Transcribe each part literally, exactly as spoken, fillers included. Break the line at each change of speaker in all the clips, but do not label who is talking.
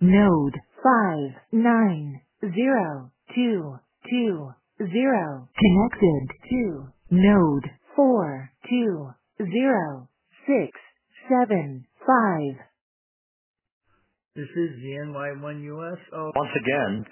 Node five nine zero two two zero connected to node four two zero six seven five.
This is the N Y one U S. Oh.
Once again,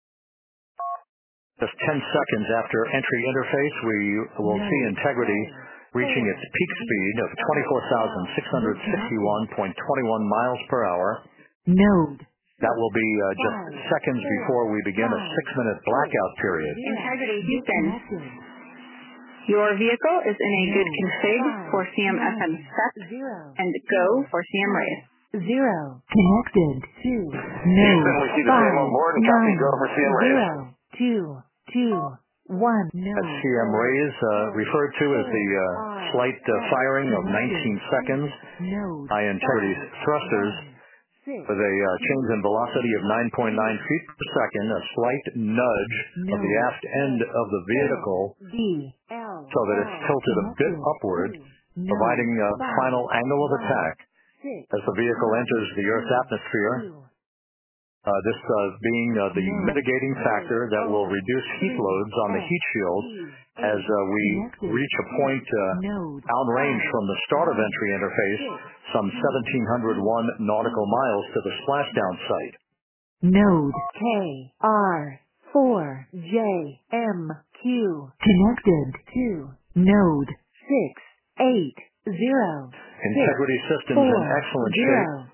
just ten seconds after entry interface, we will
Node
see Integrity reaching
four,
its peak speed of twenty-four thousand six hundred sixty-one point two one miles per hour.
Node
That will be uh, just
five,
seconds
four,
before we begin a
five,
six-minute blackout period.
Integrity Houston.
disconnected.
Your vehicle is in a good
Node
config
five,
for C M F M
nine,
set
zero,
and go for C M race.
zero connected to
Houston,
node
we see the same on
five
board and copy.
nine
Go for C M race.
zero two two one.
As
Node
C M rays, uh, referred to as the uh, slight uh, firing of nineteen seconds
node
by Integrity's thrusters
six
with a uh, change in velocity of nine point nine feet per second, a slight nudge of the aft end of the vehicle
D L
so that it's tilted a bit upward, providing a final angle of attack as the vehicle enters the Earth's atmosphere. Uh, this uh, being uh, the mitigating factor that will reduce heat loads on the heat shield as uh, we reach a point uh, downrange from the start of entry interface, some seventeen oh one nautical miles to the splashdown site.
Node K R four J M Q connected to node six eight zero.
Integrity systems in excellent shape.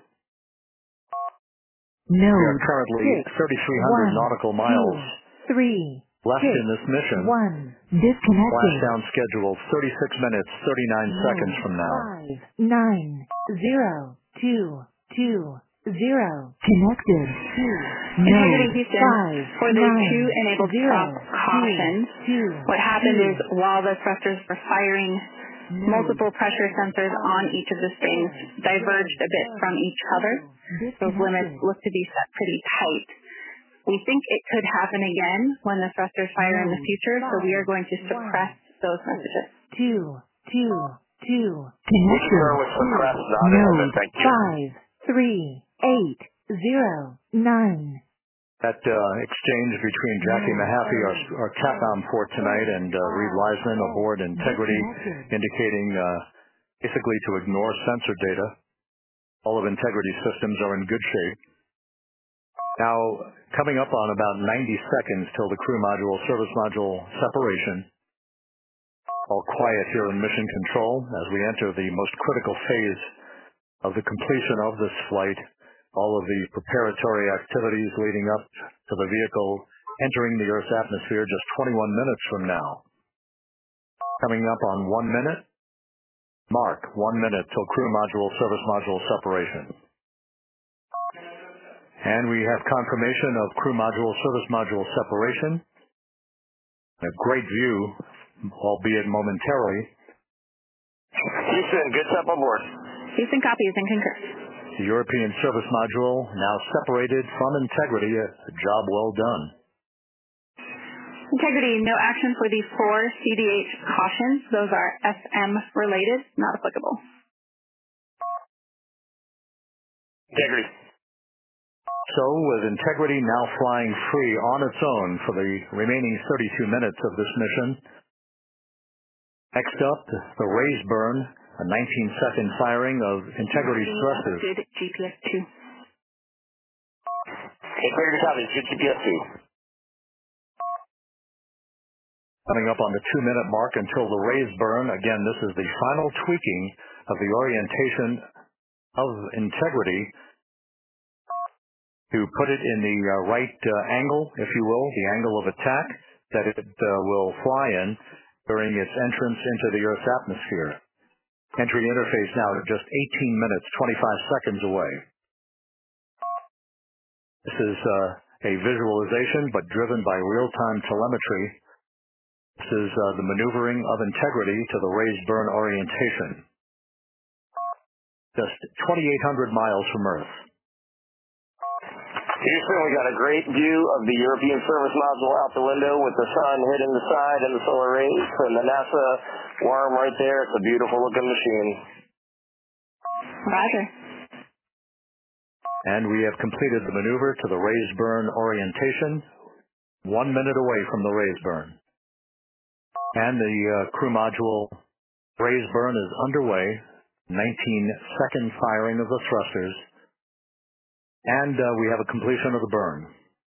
Node
We are currently
six,
thirty-three hundred
one,
nautical miles
two, three,
left
six,
in this mission.
one. Disconnected.
Splashdown scheduled thirty-six minutes, thirty-nine
Node
seconds from now.
Five nine zero two two zero connected to
Integrity
node
Houston,
five
for the
nine
two enabled
zero
prop cautions,
two two
what happened
two.
is while the thrusters were firing,
Node
multiple pressure sensors on each of the strings diverged a bit from each other. Those limits look to be set pretty tight. We think it could happen again when the thrusters fire in the future, so we are going to suppress those messages.
Two two two
Sure,
connected
with the press,
to
not in
node
it, thank you.
five three eight zero nine.
That uh, exchange between Jackie Mahaffey, our, our CAPCOM for tonight, and uh, Reed Wiseman aboard Integrity, indicating uh, basically to ignore sensor data. All of Integrity's systems are in good shape. Now, coming up on about ninety seconds till the crew module, service module separation. All quiet here in mission control as we enter the most critical phase of the completion of this flight. All of the preparatory activities leading up to the vehicle entering the Earth's atmosphere just twenty-one minutes from now. Coming up on one minute. Mark, one minute till crew module, service module separation. And we have confirmation of crew module, service module separation. A great view, albeit momentarily.
Houston, good step on board.
Houston copies and concurs.
The European service module now separated from Integrity. A job well done.
Integrity, no action for the four C D H cautions. Those are S M related, not applicable.
Integrity.
So, with Integrity now flying free on its own for the remaining thirty-two minutes of this mission. Next up, the raise burn, a nineteen second firing of Integrity's thrusters.
Good G P S two.
Integrity copies, good G P S two.
Coming up on the two minute mark until the raise burn. Again, this is the final tweaking of the orientation of Integrity to put it in the uh, right uh, angle, if you will, the angle of attack that it uh, will fly in during its entrance into the Earth's atmosphere. Entry interface now at just eighteen minutes, twenty-five seconds away. This is uh, a visualization, but driven by real-time telemetry. This is uh, the maneuvering of Integrity to the raised burn orientation. Just twenty-eight hundred miles from Earth.
Houston, we got a great view of the European service module out the window with the sun hitting the side and the solar rays and the NASA worm right there. It's a beautiful looking machine.
Roger.
And we have completed the maneuver to the raise burn orientation, one minute away from the raise burn. And the uh, crew module raise burn is underway, nineteen second firing of the thrusters, and uh, we have a completion of the burn.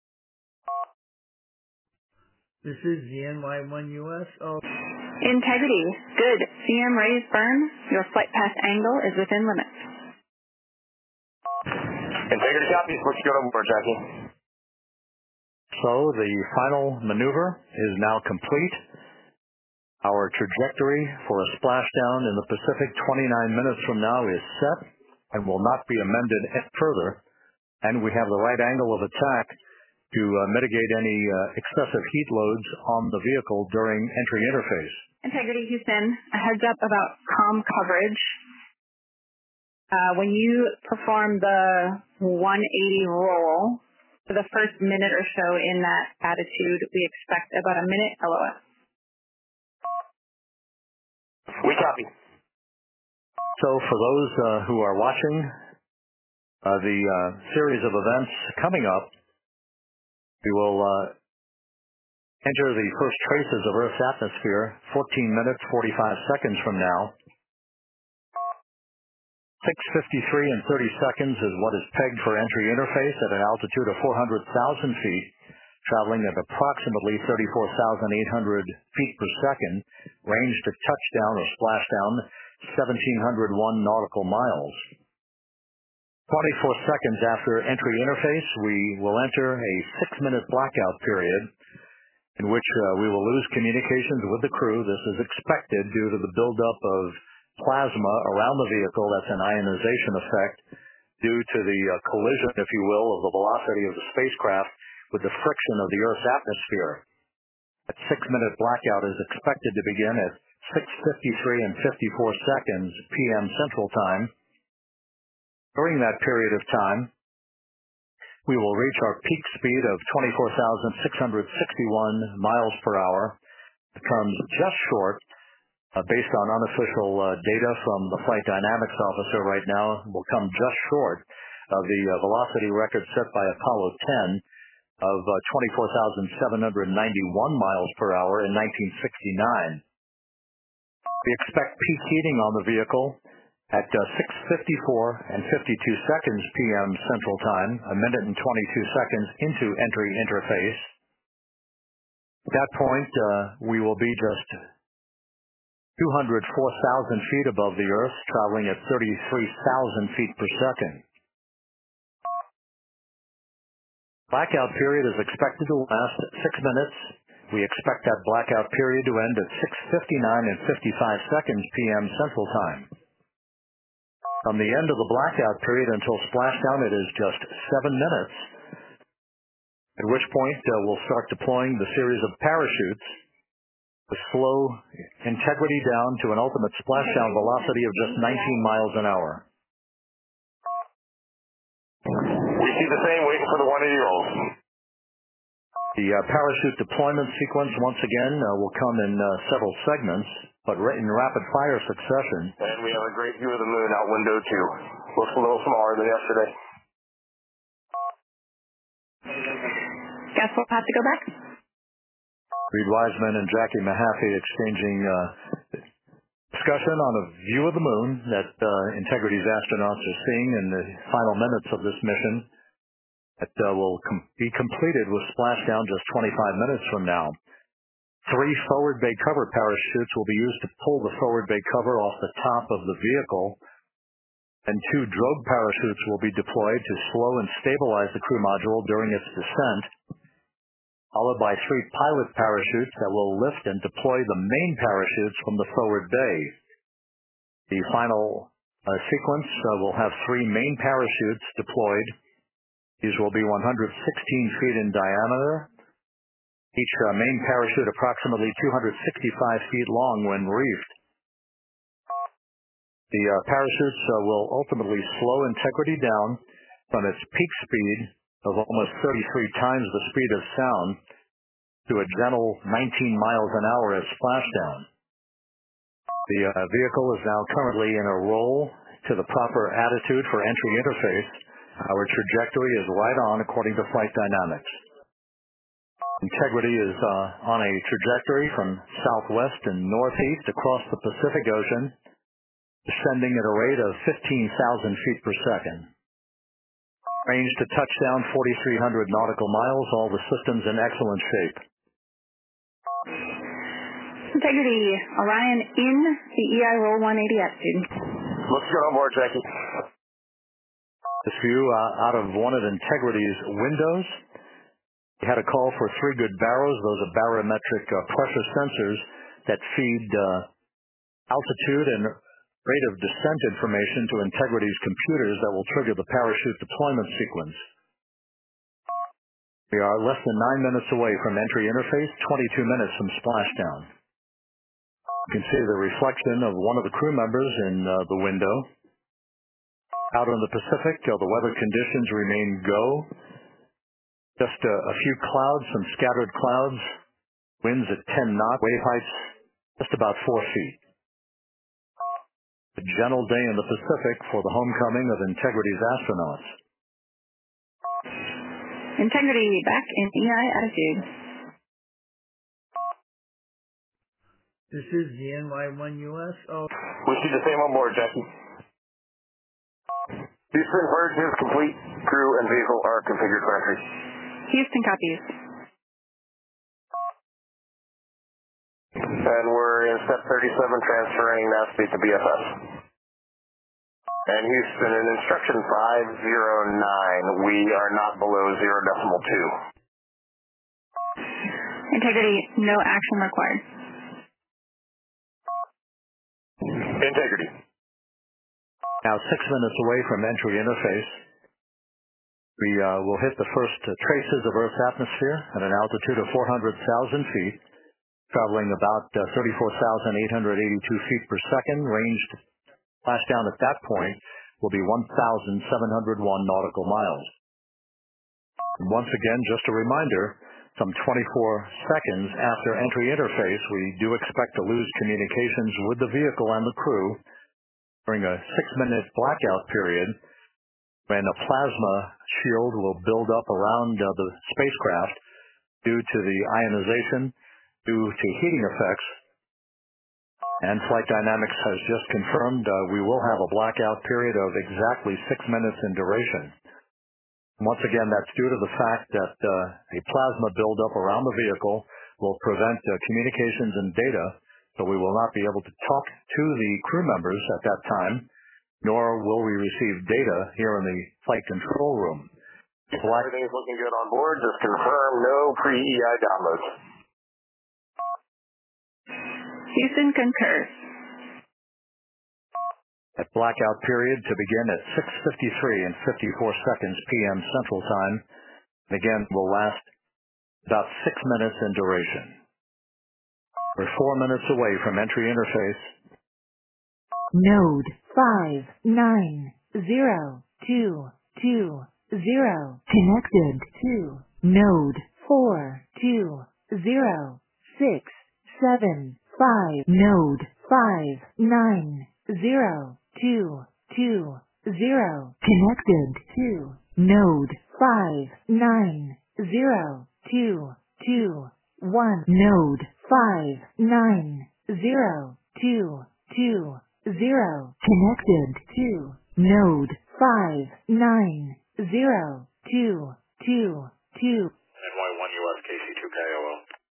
This is the N Y one U S. Oh.
Integrity. Good. C M raise burn. Your flight path angle is within limits.
Integrity copy. Let's go to board, Jackie.
So the final maneuver is now complete. Our trajectory for a splashdown in the Pacific twenty-nine minutes from now is set and will not be amended further. And we have the right angle of attack to uh, mitigate any uh, excessive heat loads on the vehicle during entry interface.
Integrity Houston, a heads up about comm coverage. Uh, when you perform the one eighty roll, for the first minute or so in that attitude, we expect about a minute L O S.
We copy.
So for those uh, who are watching uh, the uh, series of events coming up, we will uh, enter the first traces of Earth's atmosphere fourteen minutes, forty-five seconds from now. six fifty-three and thirty seconds is what is pegged for entry interface at an altitude of four hundred thousand feet, traveling at approximately thirty-four thousand eight hundred feet per second, range to touchdown or splashdown one thousand seven hundred one nautical miles. twenty-four seconds after entry interface, we will enter a six-minute blackout period in which uh, we will lose communications with the crew. This is expected due to the buildup of plasma around the vehicle. That's an ionization effect due to the uh, collision, if you will, of the velocity of the spacecraft with the friction of the Earth's atmosphere. That six-minute blackout is expected to begin at six fifty-three and fifty-four seconds P M Central Time. During that period of time, we will reach our peak speed of twenty-four thousand six hundred sixty-one miles per hour. It comes just short. Uh, based on unofficial uh, data from the flight dynamics officer right now, will come just short of the uh, velocity record set by Apollo ten of uh, twenty-four thousand seven hundred ninety-one miles per hour in nineteen sixty-nine. We expect peak heating on the vehicle at uh, six fifty-four and fifty-two seconds P M Central Time, a minute and twenty-two seconds into entry interface. At that point, uh, we will be just two hundred four thousand feet above the Earth, traveling at thirty-three thousand feet per second. Blackout period is expected to last six minutes. We expect that blackout period to end at six fifty-nine and fifty-five seconds P M Central Time. From the end of the blackout period until splashdown, it is just seven minutes, at which point uh, we'll start deploying the series of parachutes to slow integrity down to an ultimate splashdown velocity of just nineteen miles an hour.
We see the same, waiting for the one eighty rolls.
The uh, parachute deployment sequence, once again, uh, will come in uh, several segments, but in rapid-fire succession.
And we have a great view of the moon out window two. Looks a little smaller than yesterday.
Guess we'll have to go back.
Reed Wiseman and Jackie Mahaffey exchanging uh, discussion on a view of the moon that uh, Integrity's astronauts are seeing in the final minutes of this mission that uh, will com- be completed with splashdown just twenty-five minutes from now. Three forward bay cover parachutes will be used to pull the forward bay cover off the top of the vehicle, and two drogue parachutes will be deployed to slow and stabilize the crew module during its descent, followed by three pilot parachutes that will lift and deploy the main parachutes from the forward bay. The final uh, sequence uh, will have three main parachutes deployed. These will be one hundred sixteen feet in diameter, each uh, main parachute approximately two hundred sixty-five feet long when reefed. The uh, parachutes uh, will ultimately slow Integrity down from its peak speed of almost thirty-three times the speed of sound to a gentle nineteen miles an hour at splashdown. The uh, vehicle is now currently in a roll to the proper attitude for entry interface, Our trajectory is right on according to flight dynamics. Integrity is uh, on a trajectory from southwest and northeast across the Pacific Ocean, descending at a rate of fifteen thousand feet per second. Range to touchdown forty-three hundred nautical miles, all the systems in excellent shape.
Integrity, Orion in the E I roll one eighty attitude.
Let's get on board, Jackie.
This view uh, out of one of Integrity's windows. We had a call for three good barrows. Those are barometric uh, pressure sensors that feed uh, altitude and rate of descent information to Integrity's computers that will trigger the parachute deployment sequence. We are less than nine minutes away from entry interface, twenty-two minutes from splashdown. You can see the reflection of one of the crew members in uh, the window. Out in the Pacific, uh, the weather conditions remain go. Just uh, a few clouds, some scattered clouds. Winds at ten knots, wave heights just about four feet. A gentle day in the Pacific for the homecoming of Integrity's astronauts.
Integrity back in E I attitude.
This is the N Y one U S. Oh.
We see the same on board, Jackie. Houston, purge is complete. Crew and vehicle are configured for entry.
Houston copies.
And we're in step thirty-seven, transferring nav speed to B F S. And Houston, in instruction five zero nine, we are not below zero decimal two.
Integrity, no action required.
Integrity.
Now six minutes away from entry interface. We uh, will hit the first uh, traces of Earth's atmosphere at an altitude of four hundred thousand feet, traveling about uh, thirty-four thousand eight hundred eighty-two feet per second. Range to splash down at that point will be one thousand seven hundred one nautical miles. And once again, just a reminder, some twenty-four seconds after entry interface, we do expect to lose communications with the vehicle and the crew during a six-minute blackout period, when a plasma shield will build up around uh, the spacecraft due to the ionization, due to heating effects. And Flight Dynamics has just confirmed uh, we will have a blackout period of exactly six minutes in duration. Once again, that's due to the fact that uh, a plasma buildup around the vehicle will prevent uh, communications and data, so we will not be able to talk to the crew members at that time, nor will we receive data here in the flight control room. Black-
Everything's looking good on board. Just confirm no pre-E I downloads.
Houston concurs.
At blackout period to begin at six fifty-three and fifty-four seconds P M Central Time. And again, will last about six minutes in duration. We're four minutes away from entry interface.
Node five nine zero two two zero connected to node four two zero six seven five. Node five nine zero two two zero connected to node five nine zero two two one. Node five nine zero two two zero connected to node five nine zero two two two.
N Y one U S K C two K O L.